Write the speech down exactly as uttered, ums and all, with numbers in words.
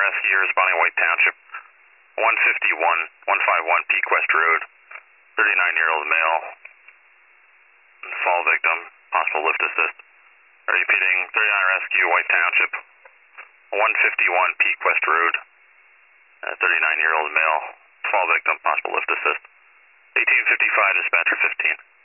rescue responding White Township, one fifty-one, one fifty-one Peak West Road, thirty-nine-year-old male, fall victim, possible lift assist. Repeating, thirty-nine rescue, White Township, one fifty-one Peak West Road, thirty-nine-year-old male, fall victim, possible lift assist. eighteen fifty-five, dispatcher fifteen.